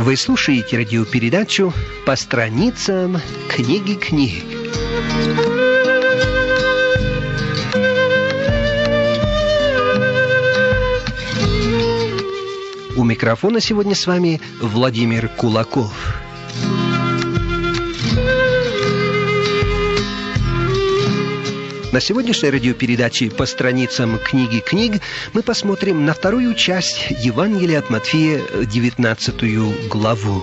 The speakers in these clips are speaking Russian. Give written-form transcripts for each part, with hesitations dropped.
Вы слушаете радиопередачу «По страницам книги». У микрофона сегодня с вами Владимир Кулаков. На сегодняшней радиопередаче «По страницам книги» мы посмотрим на вторую часть Евангелия от Матфея, 19 главу.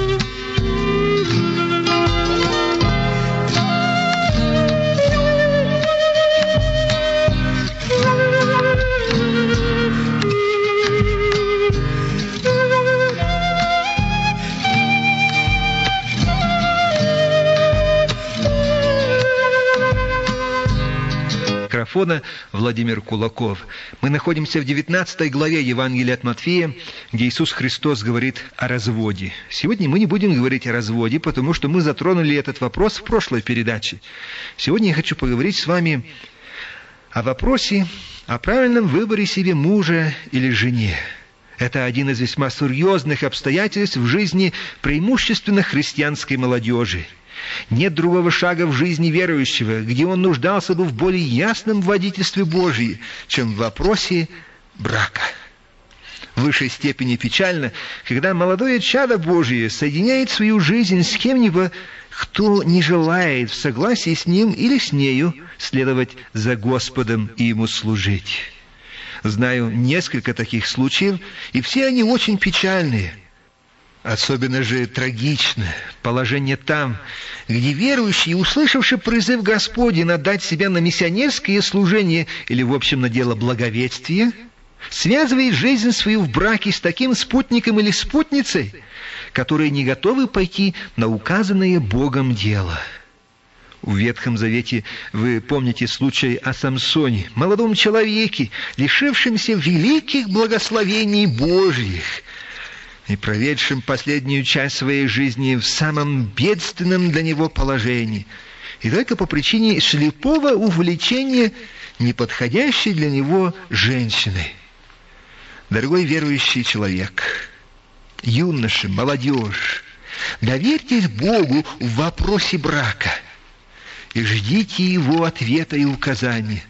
Владимир Кулаков. Мы находимся в 19 главе Евангелия от Матфея, где Иисус Христос говорит о разводе. Сегодня мы не будем говорить о разводе, потому что мы затронули этот вопрос в прошлой передаче. Сегодня я хочу поговорить с вами о вопросе о правильном выборе себе мужа или жене. Это один из весьма серьезных обстоятельств в жизни преимущественно христианской молодежи. Нет другого шага в жизни верующего, где он нуждался бы в более ясном водительстве Божьем, чем в вопросе брака. В высшей степени печально, когда молодое чадо Божие соединяет свою жизнь с кем-нибудь, кто не желает в согласии с ним или с нею следовать за Господом и Ему служить. Знаю несколько таких случаев, и все они очень печальные. Особенно же трагично положение там, где верующий, услышавший призыв Господень отдать себя на миссионерское служение или, в общем, на дело благовестия, связывает жизнь свою в браке с таким спутником или спутницей, которые не готовы пойти на указанное Богом дело. В Ветхом Завете вы помните случай о Самсоне, молодом человеке, лишившемся великих благословений Божьих, и проведшим последнюю часть своей жизни в самом бедственном для него положении, и только по причине слепого увлечения неподходящей для него женщиной. Дорогой верующий человек, юноша, молодежь, доверьтесь Богу в вопросе брака и ждите Его ответа и указания.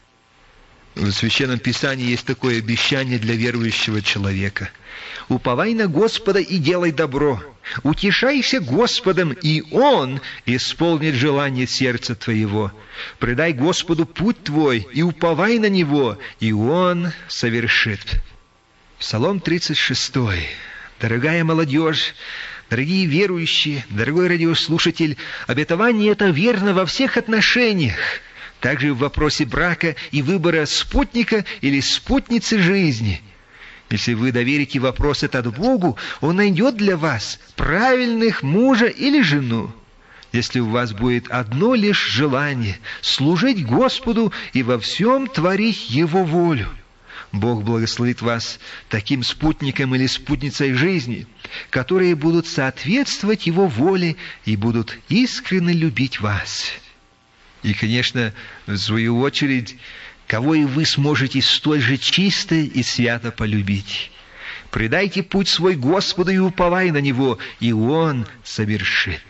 В Священном Писании есть такое обещание для верующего человека: «Уповай на Господа и делай добро, утешайся Господом, и Он исполнит желание сердца твоего. Предай Господу путь твой, и уповай на Него, и Он совершит». Псалом 36. Дорогая молодежь, дорогие верующие, дорогой радиослушатель, обетование это верно во всех отношениях. Также в вопросе брака и выбора спутника или спутницы жизни. Если вы доверите вопрос этот Богу, Он найдет для вас правильных мужа или жену. Если у вас будет одно лишь желание – служить Господу и во всем творить Его волю, Бог благословит вас таким спутником или спутницей жизни, которые будут соответствовать Его воле и будут искренне любить вас. И, конечно, в свою очередь, кого и вы сможете столь же чисто и свято полюбить. Предайте путь свой Господу и уповай на Него, и Он совершит.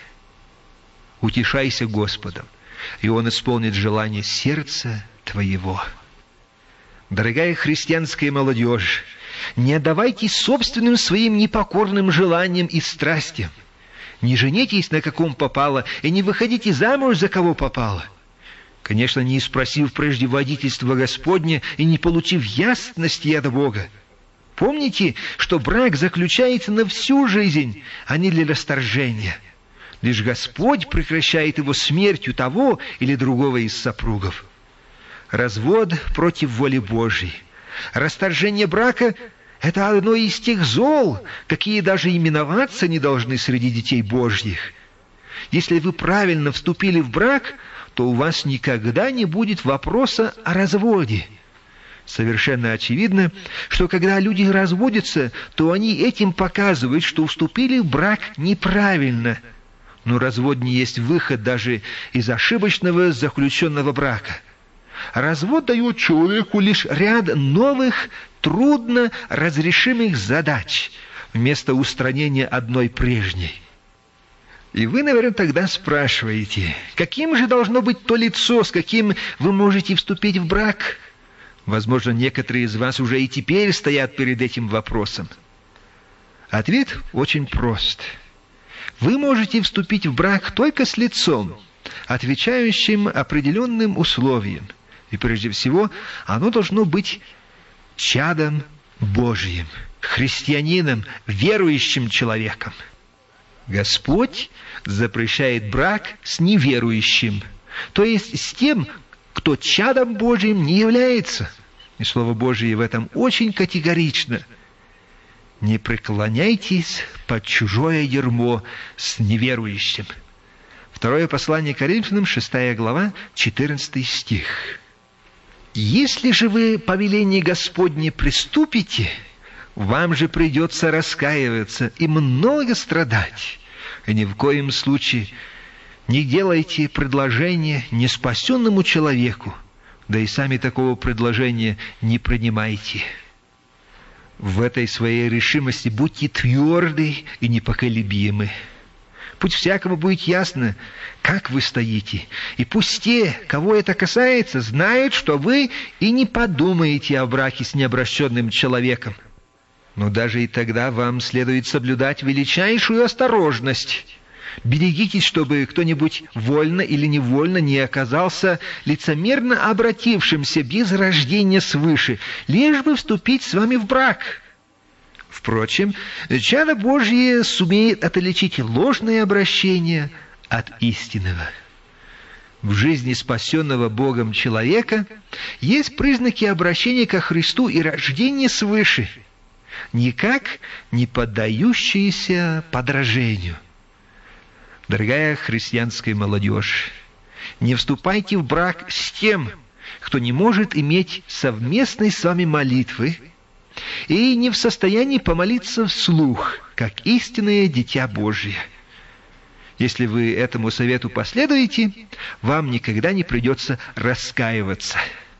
Утешайся Господом, и Он исполнит желание сердца твоего. Дорогая христианская молодежь, не отдавайтесь собственным своим непокорным желаниям и страстям. Не женитесь на каком попало, и не выходите замуж за кого попало. Конечно, не спросив прежде водительства Господня и не получив ясности от Бога. Помните, что брак заключается на всю жизнь, а не для расторжения. Лишь Господь прекращает его смертью того или другого из супругов. Развод против воли Божьей. Расторжение брака – это одно из тех зол, какие даже именоваться не должны среди детей Божьих. Если вы правильно вступили в брак, то у вас никогда не будет вопроса о разводе. Совершенно очевидно, что когда люди разводятся, то они этим показывают, что вступили в брак неправильно. Но развод не есть выход даже из ошибочного заключенного брака. Развод дает человеку лишь ряд новых, трудно разрешимых задач, вместо устранения одной прежней. И вы, наверное, тогда спрашиваете, каким же должно быть то лицо, с каким вы можете вступить в брак? Возможно, некоторые из вас уже и теперь стоят перед этим вопросом. Ответ очень прост. Вы можете вступить в брак только с лицом, отвечающим определенным условиям. И прежде всего, оно должно быть чадом Божьим, христианином, верующим человеком. Господь запрещает брак с неверующим, то есть с тем, кто чадом Божьим не является. И Слово Божие в этом очень категорично. Не преклоняйтесь под чужое ярмо с неверующим. Второе послание Коринфянам, 6 глава, 14 стих. «Если же вы по велению Господне приступите, вам же придется раскаиваться и много страдать. И ни в коем случае не делайте предложения неспасенному человеку, да и сами такого предложения не принимайте. В этой своей решимости будьте тверды и непоколебимы. Пусть всякому будет ясно, как вы стоите, и пусть те, кого это касается, знают, что вы и не подумаете о браке с необращенным человеком. Но даже и тогда вам следует соблюдать величайшую осторожность. Берегитесь, чтобы кто-нибудь вольно или невольно не оказался лицемерно обратившимся без рождения свыше, лишь бы вступить с вами в брак. Впрочем, чадо Божье сумеет отличить ложное обращение от истинного. В жизни спасенного Богом человека есть признаки обращения ко Христу и рождения свыше, никак не поддающиеся подражению. Дорогая христианская молодежь, не вступайте в брак с тем, кто не может иметь совместной с вами молитвы и не в состоянии помолиться вслух, как истинное дитя Божие. Если вы этому совету последуете, вам никогда не придется раскаиваться.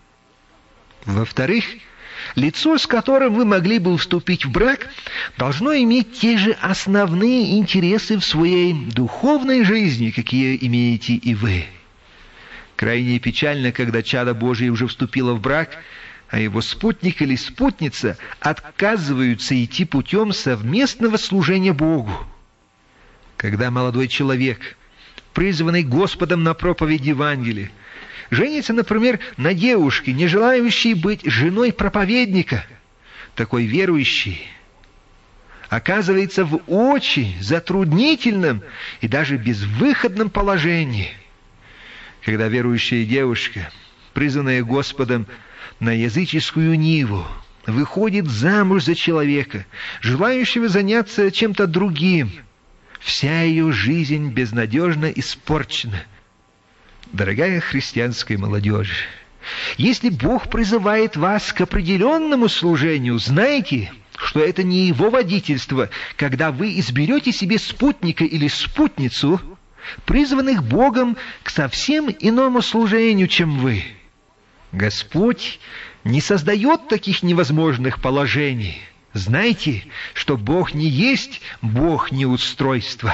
Во-вторых, лицо, с которым вы могли бы вступить в брак, должно иметь те же основные интересы в своей духовной жизни, какие имеете и вы. Крайне печально, когда чадо Божие уже вступило в брак, а его спутник или спутница отказываются идти путем совместного служения Богу. Когда молодой человек, призванный Господом на проповедь Евангелия, женится, например, на девушке, не желающей быть женой проповедника, такой верующий оказывается в очень затруднительном и даже безвыходном положении. Когда верующая девушка, призванная Господом на языческую ниву, выходит замуж за человека, желающего заняться чем-то другим, вся ее жизнь безнадежно испорчена. Дорогая христианская молодежь, если Бог призывает вас к определенному служению, знайте, что это не Его водительство, когда вы изберете себе спутника или спутницу, призванных Богом к совсем иному служению, чем вы. Господь не создает таких невозможных положений. Знайте, что Бог не есть Бог неустройства.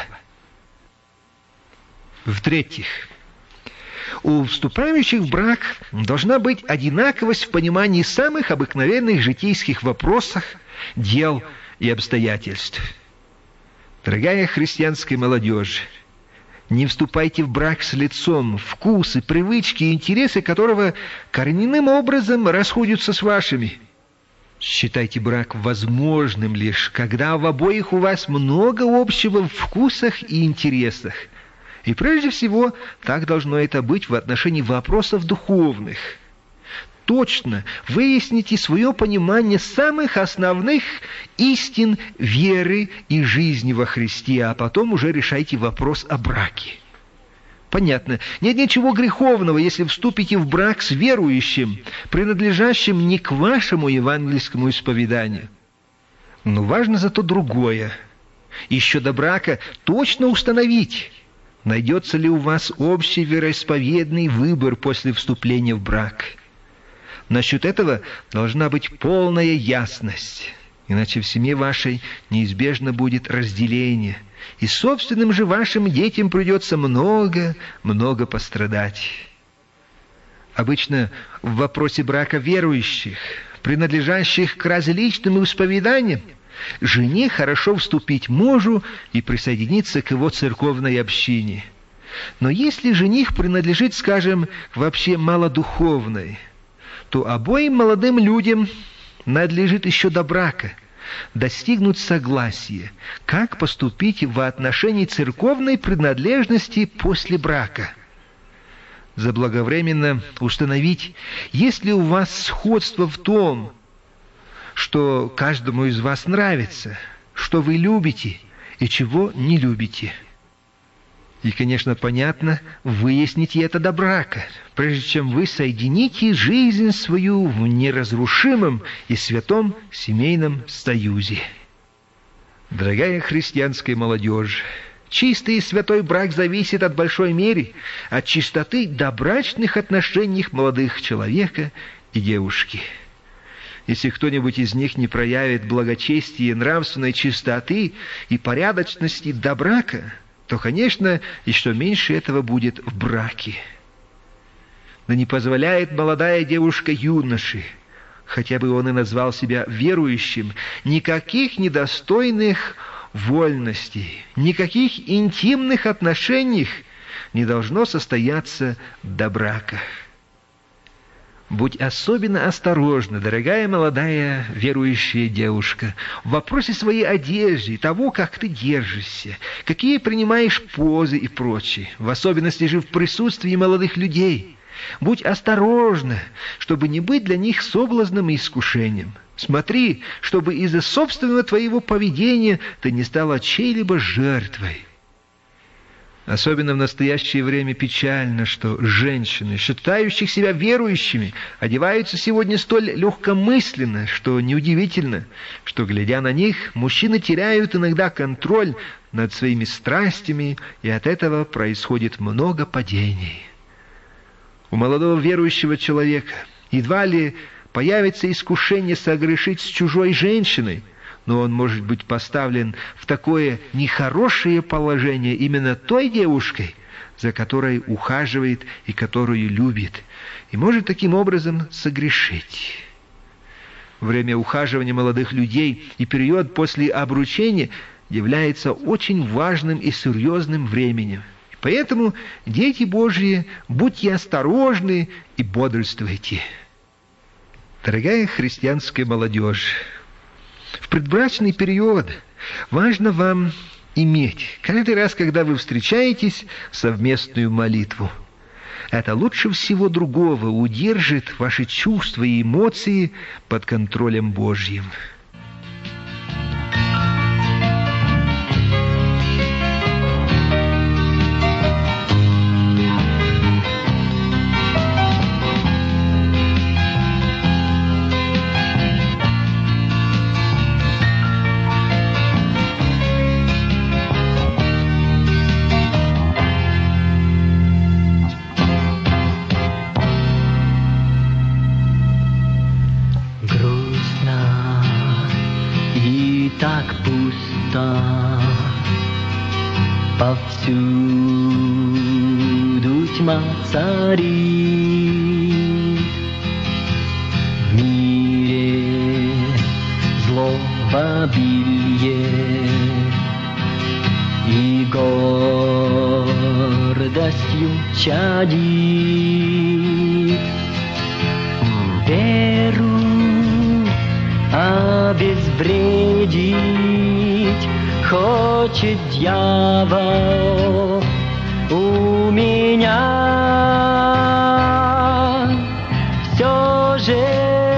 В-третьих, у вступающих в брак должна быть одинаковость в понимании самых обыкновенных житейских вопросов, дел и обстоятельств. Дорогая христианская молодежь, не вступайте в брак с лицом, вкусы, привычки и интересы которого коренным образом расходятся с вашими. Считайте брак возможным лишь, когда в обоих у вас много общего в вкусах и интересах. И прежде всего, так должно это быть в отношении вопросов духовных. Точно выясните свое понимание самых основных истин веры и жизни во Христе, а потом уже решайте вопрос о браке. Понятно, нет ничего греховного, если вступите в брак с верующим, принадлежащим не к вашему евангельскому исповеданию. Но важно зато другое. Еще до брака точно установить, найдется ли у вас общий вероисповедный выбор после вступления в брак. Насчет этого должна быть полная ясность. Иначе в семье вашей неизбежно будет разделение, и собственным же вашим детям придется много пострадать. Обычно в вопросе брака верующих, принадлежащих к различным исповеданиям, жене хорошо вступить мужу и присоединиться к его церковной общине. Но если жених принадлежит, скажем, к вообще малодуховной, то обоим молодым людям надлежит еще до брака достигнуть согласия, как поступить в отношении церковной принадлежности после брака. Заблаговременно установить, есть ли у вас сходство в том, что каждому из вас нравится, что вы любите и чего не любите. И, конечно, понятно, выясните это до брака, прежде чем вы соедините жизнь свою в неразрушимом и святом семейном союзе. Дорогая христианская молодежь, чистый и святой брак зависит от большой меры от чистоты добрачных отношений молодых человека и девушки. Если кто-нибудь из них не проявит благочестия, нравственной чистоты и порядочности до брака, то, конечно, еще меньше этого будет в браке. Да не позволяет молодая девушка юноше, хотя бы он и назвал себя верующим, никаких недостойных вольностей, никаких интимных отношений не должно состояться до брака. Будь особенно осторожна, дорогая молодая верующая девушка, в вопросе своей одежды, того, как ты держишься, какие принимаешь позы и прочее, в особенности же в присутствии молодых людей. Будь осторожна, чтобы не быть для них соблазном и искушением. Смотри, чтобы из-за собственного твоего поведения ты не стала чьей-либо жертвой. Особенно в настоящее время печально, что женщины, считающих себя верующими, одеваются сегодня столь легкомысленно, что неудивительно, что, глядя на них, мужчины теряют иногда контроль над своими страстями, и от этого происходит много падений. У молодого верующего человека едва ли появится искушение согрешить с чужой женщиной, но он может быть поставлен в такое нехорошее положение именно той девушкой, за которой ухаживает и которую любит, и может таким образом согрешить. Время ухаживания молодых людей и период после обручения является очень важным и серьезным временем. Поэтому, дети Божьи, будьте осторожны и бодрствуйте. Дорогая христианская молодежь, в предбрачный период важно вам иметь каждый раз, когда вы встречаетесь, совместную молитву. Это лучше всего другого удержит ваши чувства и эмоции под контролем Божьим. Так пусто, повсюду тьма царит, в мире зло в обилие, и гордостью чадит. Веру обезвредить хочет дьявол у меня. Все же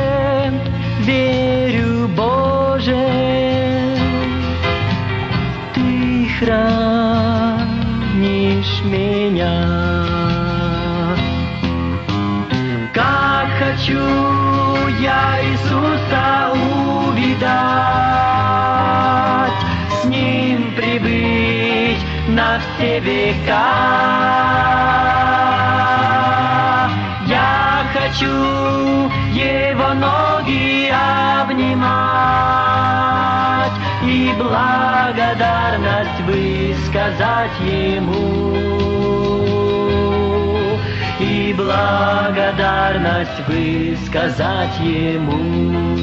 верю, Боже, Ты хранишь меня. Как хочу я Иисуса увидать, с Ним прибыть на все века. Я хочу его ноги обнимать и благодарность высказать ему, и благодарность высказать ему.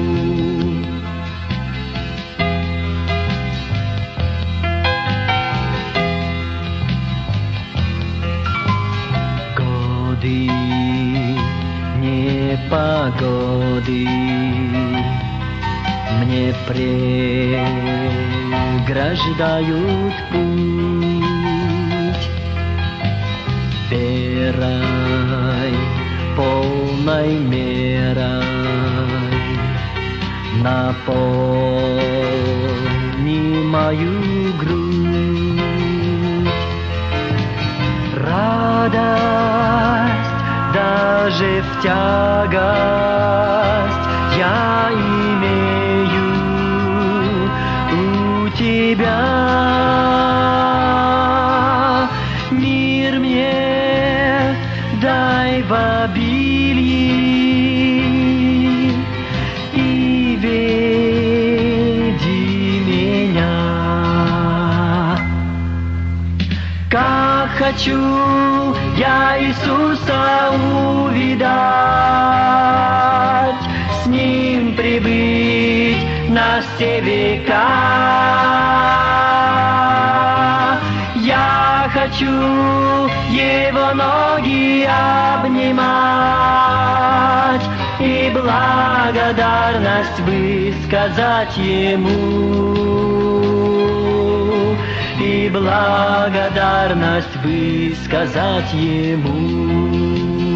Непогоды мне преграждают путь, верой полной мерой наполни мою грудь. Радость даже в тягость я имею у тебя. Мир мне дай в обилии и веди меня. Как хочу я Иисуса увидать, с Ним прибыть на все века. Я хочу Его ноги обнимать и благодарность высказать Ему, и благодарность высказать Ему.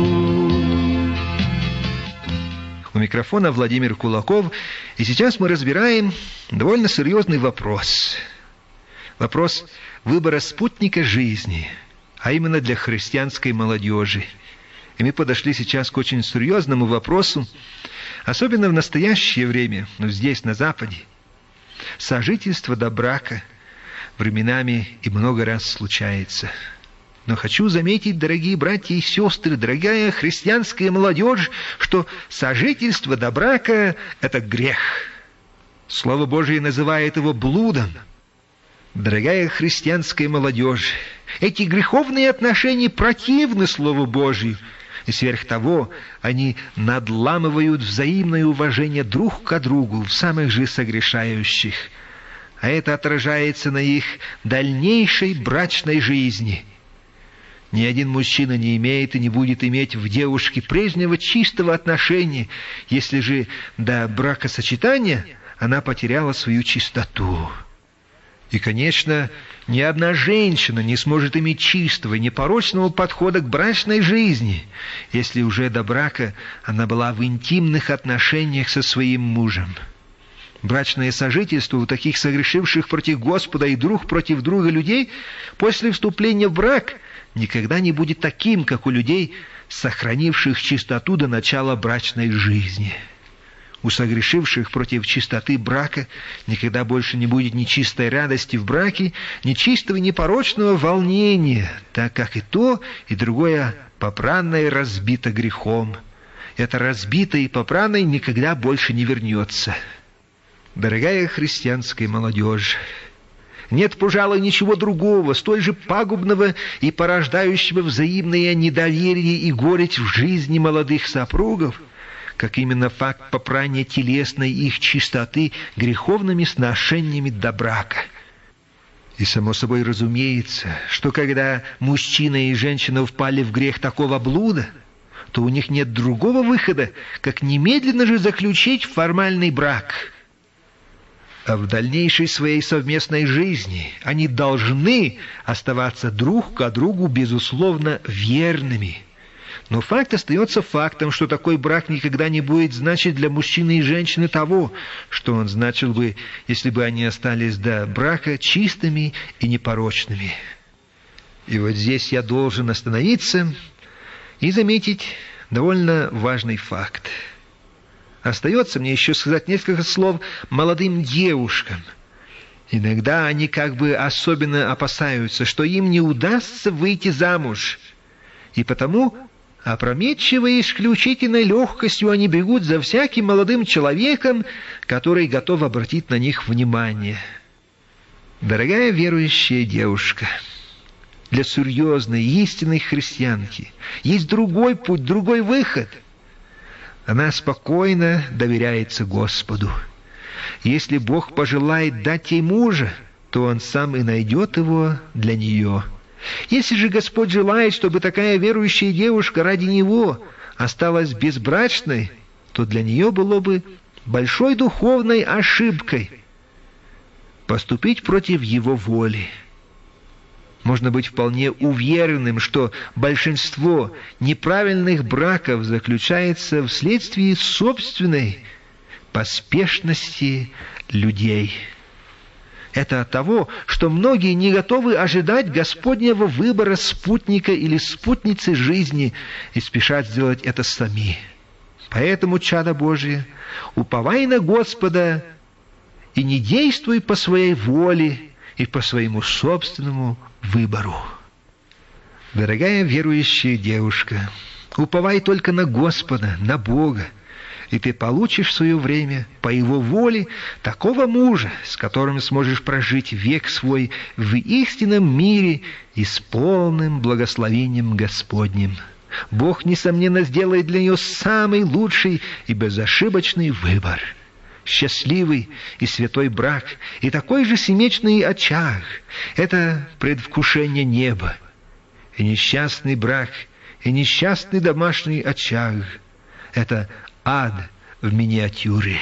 У микрофона Владимир Кулаков, и сейчас мы разбираем довольно серьезный вопрос. Вопрос выбора спутника жизни, а именно для христианской молодежи. И мы подошли сейчас к очень серьезному вопросу, особенно в настоящее время, здесь, на Западе. Сожительство до брака временами и много раз случается. Но хочу заметить, дорогие братья и сестры, дорогая христианская молодежь, что сожительство до брака – это грех. Слово Божие называет его блудом. Дорогая христианская молодежь, эти греховные отношения противны Слову Божию, и сверх того они надламывают взаимное уважение друг к другу в самых же согрешающих. А это отражается на их дальнейшей брачной жизни. Ни один мужчина не имеет и не будет иметь в девушке прежнего чистого отношения, если же до бракосочетания она потеряла свою чистоту. И, конечно, ни одна женщина не сможет иметь чистого и непорочного подхода к брачной жизни, если уже до брака она была в интимных отношениях со своим мужем. Брачное сожительство у таких согрешивших против Господа и друг против друга людей после вступления в брак никогда не будет таким, как у людей, сохранивших чистоту до начала брачной жизни. У согрешивших против чистоты брака никогда больше не будет ни чистой радости в браке, ни чистого, ни порочного волнения, так как и то, и другое попранное разбито грехом. Это разбитое и попранное никогда больше не вернется. Дорогая христианская молодежь, нет, пожалуй, ничего другого, столь же пагубного и порождающего взаимное недоверие и горечь в жизни молодых супругов, как именно факт попрания телесной их чистоты греховными сношениями до брака. И само собой разумеется, что когда мужчина и женщина впали в грех такого блуда, то у них нет другого выхода, как немедленно же заключить формальный брак. А в дальнейшей своей совместной жизни они должны оставаться друг к другу, безусловно, верными. Но факт остается фактом, что такой брак никогда не будет значить для мужчины и женщины того, что он значил бы, если бы они остались до брака чистыми и непорочными. И вот здесь я должен остановиться и заметить довольно важный факт. Остается мне еще сказать несколько слов молодым девушкам. Иногда они как бы особенно опасаются, что им не удастся выйти замуж, и потому Опрометчивой и исключительной легкостью они бегут за всяким молодым человеком, который готов обратить на них внимание. Дорогая верующая девушка, для серьезной, истинной христианки есть другой путь, другой выход. Она спокойно доверяется Господу. Если Бог пожелает дать ей мужа, то Он сам и найдет его для нее. Если же Господь желает, чтобы такая верующая девушка ради Него осталась безбрачной, то для нее было бы большой духовной ошибкой поступить против Его воли. Можно быть вполне уверенным, что большинство неправильных браков заключается вследствие собственной поспешности людей. Это от того, что многие не готовы ожидать Господнего выбора спутника или спутницы жизни и спешат сделать это сами. Поэтому, чадо Божие, уповай на Господа и не действуй по своей воле и по своему собственному выбору. Дорогая верующая девушка, уповай только на Господа, на Бога, и ты получишь в свое время по Его воле такого мужа, с которым сможешь прожить век свой в истинном мире и с полным благословением Господним. Бог, несомненно, сделает для нее самый лучший и безошибочный выбор. Счастливый и святой брак и такой же семечный очаг — это предвкушение неба. И несчастный брак, и несчастный домашний очаг — это ад в миниатюре.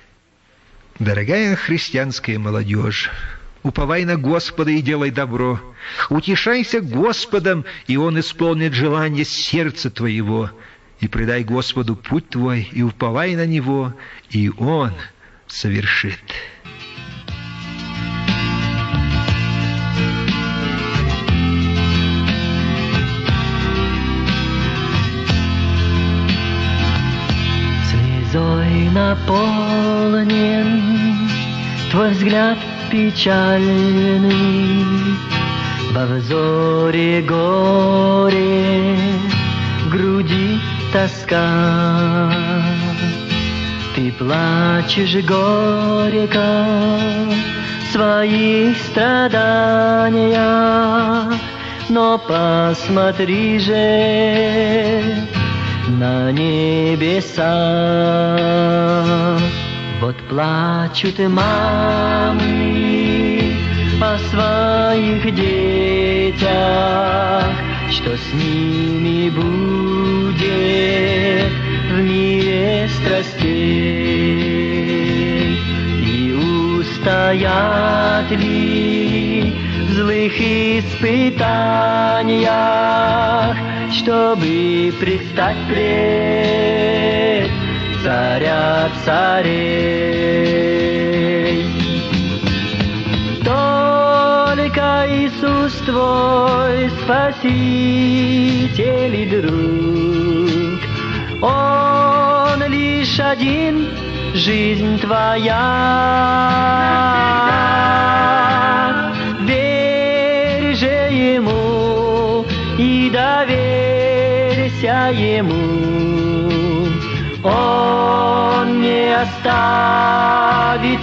Дорогая христианская молодежь, уповай на Господа и делай добро. Утешайся Господом, и Он исполнит желание сердца твоего. И предай Господу путь твой, и уповай на Него, и Он совершит. Слезой наполнен твой взгляд печальный, во взоре горе, в груди тоска. Ты плачешь горько свои страдания, но посмотри же на небеса. Вот плачут мамы о своих детях, что с ними будет в мире страстей, и устоят ли в злых испытаниях, чтобы предстать пред царя царей. Только Иисус твой Спаситель и друг, Он лишь один, жизнь твоя. Верь же Ему и доверься Ему, Он не оставит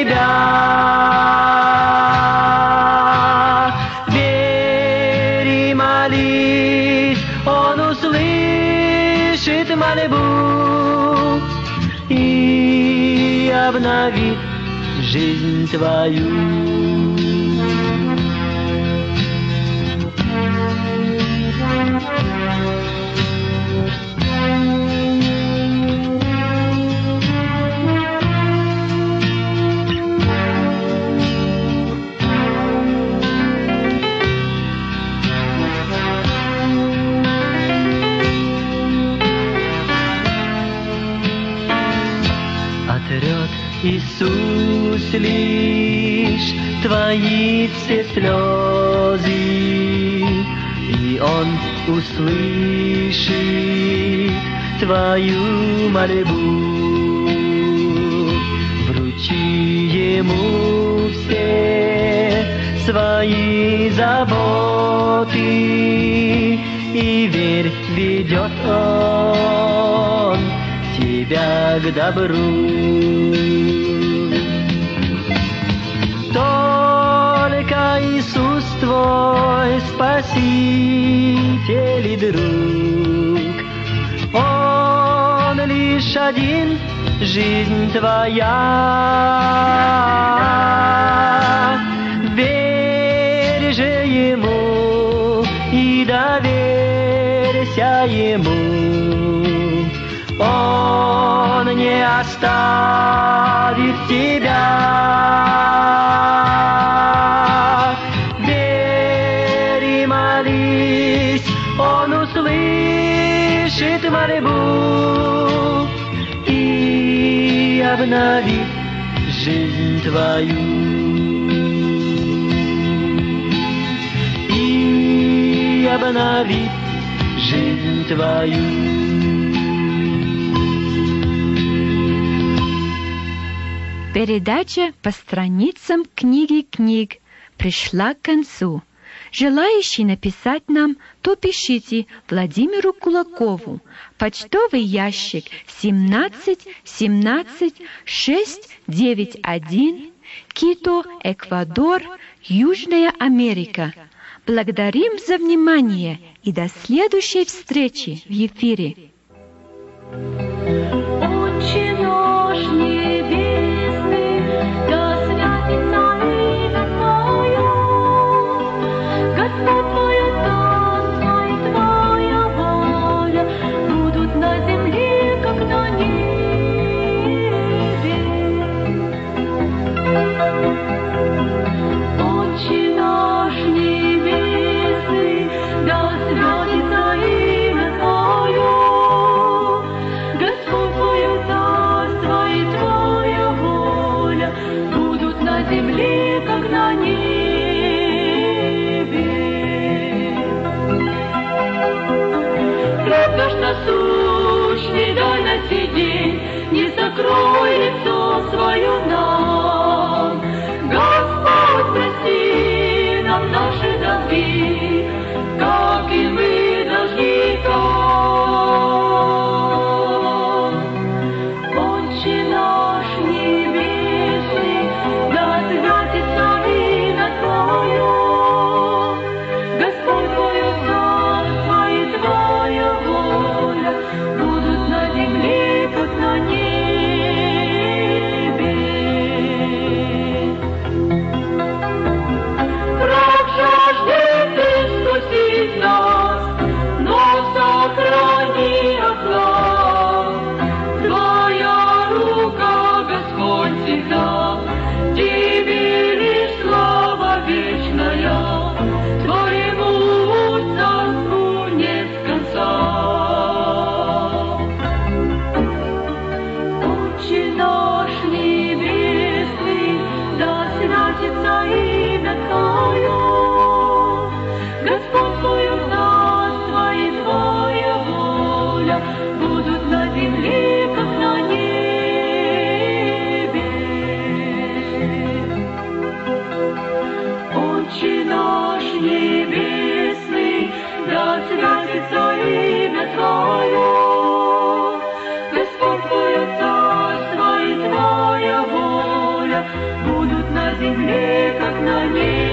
тебя. Верь и молись, Он услышит мольбу и обновит жизнь твою. Отрет Иисус лишь твои все слезы, и Он услышит твою мольбу. Вручи Ему все свои заботы и верь, ведет Он тебя к добру. Только Иисус твой Спаситель и друг, Он лишь один, жизнь твоя. Верь же Ему и доверься Ему, Он не оставит тебя. Верь и молись, Он услышит мольбу и обновит жизнь твою. И обновит жизнь твою. Передача по страницам книги книг пришла к концу. Желающие написать нам, то пишите Владимиру Кулакову, почтовый ящик 1717691, Кито, Эквадор, Южная Америка. Благодарим за внимание и до следующей встречи в эфире. Отче наш небесный, да святится имя Твое, Господь Твое царство и Твоя воля будут на земле, как на небе. Отче наш небесный, да святится имя Твое, Господь Твое царство и Твоя воля будут на земле, как на небе. Хлеб наш насущный дай на сей день, не закрой лицо свое нам. Господь, прости нам наши долги, как и мы должникам. Отче наш небесный, да святится имя Твое, Господь Твое царство и Твоя воля будут на земле, как на небе. Враг жаждет искусить нас, но сохрани от зла. Твоя рука, Господь, всегда, Тебе лишь слава вечная, Твоему царству нет конца. Отче наш небесный, да святится имя Твое, Господь Твое царство и Твоя воля будут на земле, как на небе. Отче наш небесный, да святится имя Твое, Господь Твое царство и Твоя воля будут на земле, как на небе.